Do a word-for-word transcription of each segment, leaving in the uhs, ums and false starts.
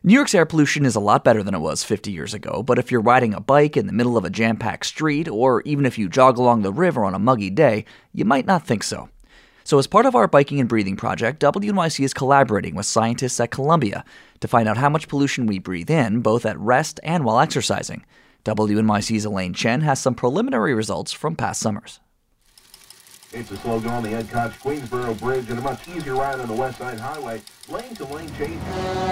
New York's air pollution is a lot better than it was fifty years ago, but if you're riding a bike in the middle of a jam-packed street, or even if you jog along the river on a muggy day, you might not think so. So as part of our Biking and Breathing project, W N Y C is collaborating with scientists at Columbia to find out how much pollution we breathe in, both at rest and while exercising. W N Y C's Elaine Chen has some preliminary results from past summers. It's a slow go on the Ed Koch Queensboro Bridge and a much easier ride on the West Side Highway. Lane to lane change.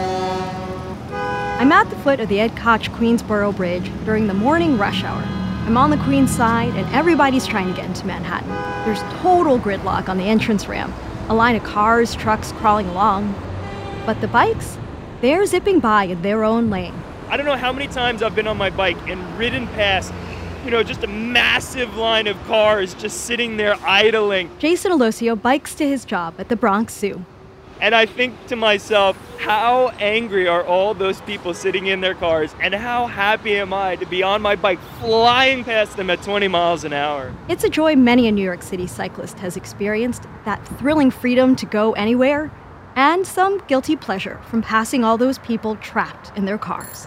I'm at the foot of the Ed Koch Queensboro Bridge during the morning rush hour. I'm on the Queens side, and everybody's trying to get into Manhattan. There's total gridlock on the entrance ramp, a line of cars, trucks crawling along. But the bikes, they're zipping by in their own lane. I don't know how many times I've been on my bike and ridden past, you know, just a massive line of cars just sitting there idling. Jason Alosio bikes to his job at the Bronx Zoo. And I think to myself, how angry are all those people sitting in their cars, and how happy am I to be on my bike flying past them at twenty miles an hour? It's a joy many a New York City cyclist has experienced, that thrilling freedom to go anywhere, and some guilty pleasure from passing all those people trapped in their cars.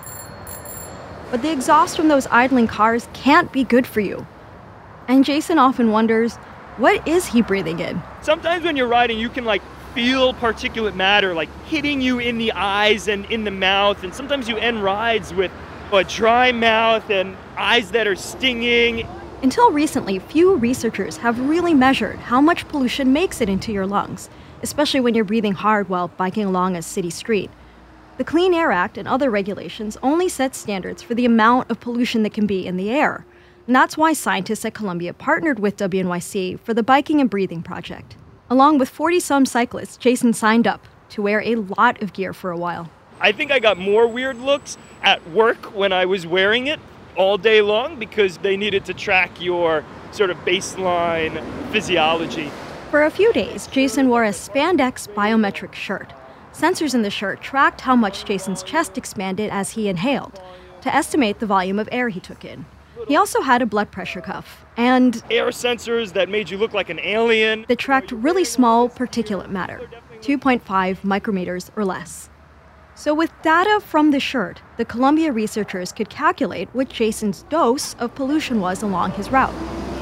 But the exhaust from those idling cars can't be good for you. And Jason often wonders, what is he breathing in? Sometimes when you're riding, you can like feel particulate matter like hitting you in the eyes and in the mouth, and sometimes you end rides with a dry mouth and eyes that are stinging. Until recently, few researchers have really measured how much pollution makes it into your lungs, especially when you're breathing hard while biking along a city street. The Clean Air Act and other regulations only set standards for the amount of pollution that can be in the air. And that's why scientists at Columbia partnered with W N Y C for the Biking and Breathing project. Along with forty-some cyclists, Jason signed up to wear a lot of gear for a while. I think I got more weird looks at work when I was wearing it all day long because they needed to track your sort of baseline physiology. For a few days, Jason wore a spandex biometric shirt. Sensors in the shirt tracked how much Jason's chest expanded as he inhaled to estimate the volume of air he took in. He also had a blood pressure cuff and air sensors that made you look like an alien. That tracked really small particulate matter, two point five micrometers or less. So with data from the shirt, the Columbia researchers could calculate what Jason's dose of pollution was along his route.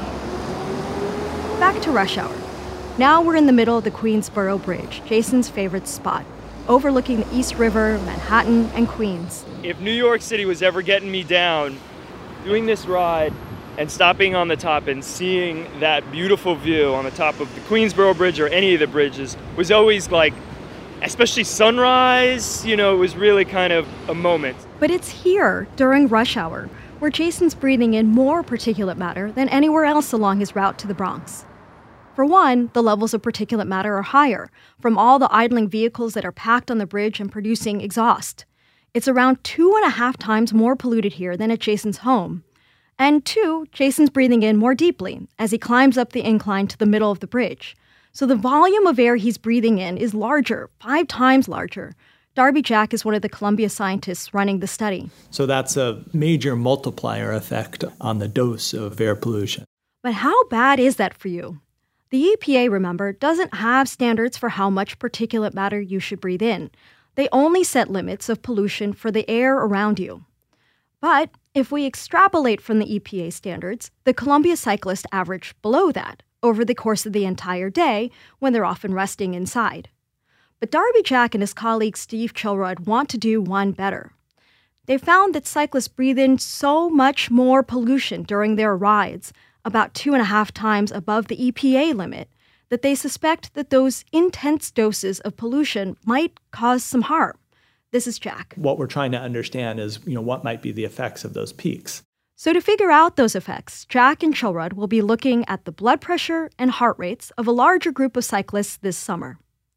Back to rush hour. Now we're in the middle of the Queensboro Bridge, Jason's favorite spot, overlooking the East River, Manhattan, and Queens. If New York City was ever getting me down, doing this ride and stopping on the top and seeing that beautiful view on the top of the Queensboro Bridge or any of the bridges was always like, especially sunrise, you know, it was really kind of a moment. But it's here, during rush hour, where Jason's breathing in more particulate matter than anywhere else along his route to the Bronx. For one, the levels of particulate matter are higher from all the idling vehicles that are packed on the bridge and producing exhaust. It's around two and a half times more polluted here than at Jason's home. And two, Jason's breathing in more deeply as he climbs up the incline to the middle of the bridge. So the volume of air he's breathing in is larger, five times larger. Darby Jack is one of the Columbia scientists running the study. So that's a major multiplier effect on the dose of air pollution. But how bad is that for you? The E P A, remember, doesn't have standards for how much particulate matter you should breathe in. They only set limits of pollution for the air around you. But if we extrapolate from the E P A standards, the Columbia cyclists average below that over the course of the entire day when they're often resting inside. But Darby Jack and his colleague Steve Chilrod want to do one better. They found that cyclists breathe in so much more pollution during their rides, about two and a half times above the E P A limit, that they suspect that those intense doses of pollution might cause some harm. This is Jack. What we're trying to understand is, you know, what might be the effects of those peaks. So to figure out those effects, Jack and Chilrod will be looking at the blood pressure and heart rates of a larger group of cyclists this summer.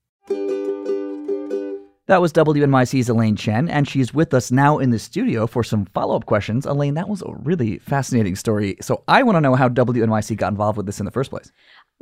That was W N Y C's Elaine Chen, and she's with us now in the studio for some follow-up questions. Elaine, that was a really fascinating story. So I want to know how W N Y C got involved with this in the first place.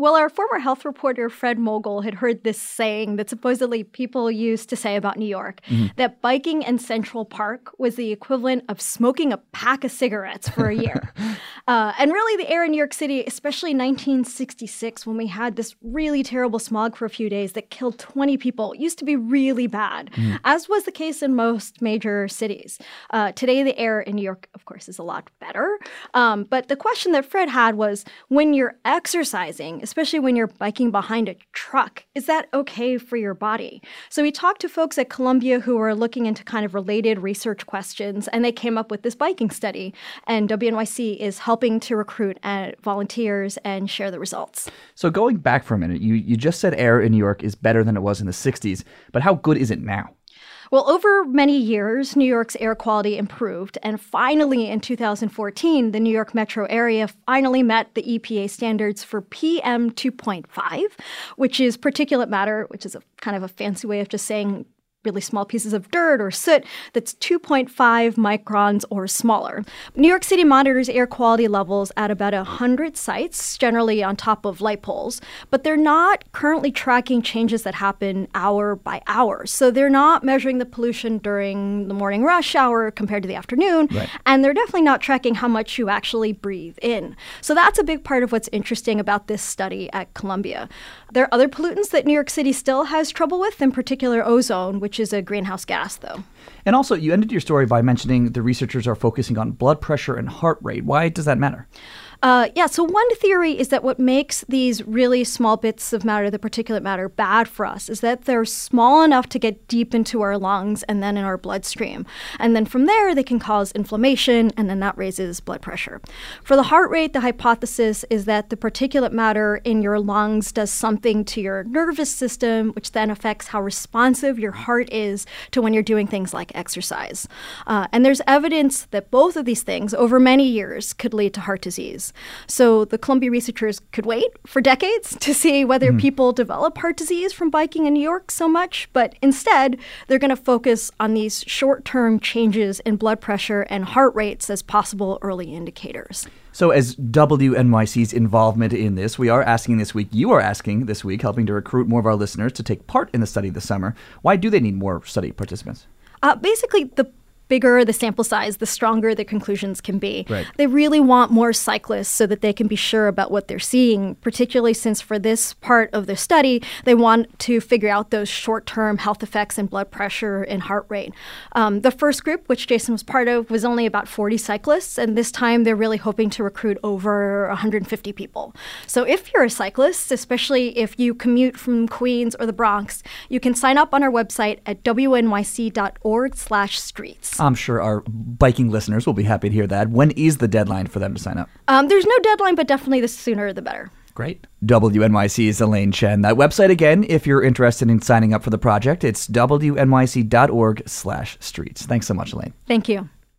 Well, our former health reporter, Fred Mogul, had heard this saying that supposedly people used to say about New York, mm-hmm. that biking in Central Park was the equivalent of smoking a pack of cigarettes for a year. uh, and really, the air in New York City, especially in nineteen sixty-six, when we had this really terrible smog for a few days that killed twenty people, used to be really bad, mm-hmm. as was the case in most major cities. Uh, today, the air in New York, of course, is a lot better. Um, but the question that Fred had was, when you're exercising, especially when you're biking behind a truck, is that okay for your body? So we talked to folks at Columbia who were looking into kind of related research questions, and they came up with this biking study. And W N Y C is helping to recruit uh, volunteers and share the results. So going back for a minute, you, you just said air in New York is better than it was in the sixties, but how good is it now? Well, over many years, New York's air quality improved, and finally in two thousand fourteen, the New York metro area finally met the E P A standards for P M two point five, which is particulate matter, which is a kind of a fancy way of just saying really small pieces of dirt or soot that's two point five microns or smaller. New York City monitors air quality levels at about one hundred sites, generally on top of light poles, but they're not currently tracking changes that happen hour by hour. So they're not measuring the pollution during the morning rush hour compared to the afternoon, right. and they're definitely not tracking how much you actually breathe in. So that's a big part of what's interesting about this study at Columbia. There are other pollutants that New York City still has trouble with, in particular ozone, which is a greenhouse gas, though. And also, you ended your story by mentioning the researchers are focusing on blood pressure and heart rate. Why does that matter? Uh, yeah, so one theory is that what makes these really small bits of matter, the particulate matter, bad for us is that they're small enough to get deep into our lungs and then in our bloodstream. And then from there, they can cause inflammation, and then that raises blood pressure. For the heart rate, the hypothesis is that the particulate matter in your lungs does something to your nervous system, which then affects how responsive your heart is to when you're doing things like exercise. Uh, and there's evidence that both of these things over many years could lead to heart disease. So the Columbia researchers could wait for decades to see whether mm. people develop heart disease from biking in New York so much, but instead they're going to focus on these short-term changes in blood pressure and heart rates as possible early indicators. So as W N Y C's involvement in this, we are asking this week, you are asking this week, helping to recruit more of our listeners to take part in the study this summer. Why do they need more study participants? Uh, basically, the bigger the sample size, the stronger the conclusions can be. Right. They really want more cyclists so that they can be sure about what they're seeing, particularly since for this part of their study, they want to figure out those short-term health effects in blood pressure and heart rate. Um, the first group, which Jason was part of, was only about forty cyclists, and this time they're really hoping to recruit over one hundred fifty people. So if you're a cyclist, especially if you commute from Queens or the Bronx, you can sign up on our website at W N Y C dot org slash streets. I'm sure our biking listeners will be happy to hear that. When is the deadline for them to sign up? Um, there's no deadline, but definitely the sooner the better. Great. W N Y C's Elaine Chen. That website again, if you're interested in signing up for the project, it's W N Y C dot org slash streets. Thanks so much, Elaine. Thank you.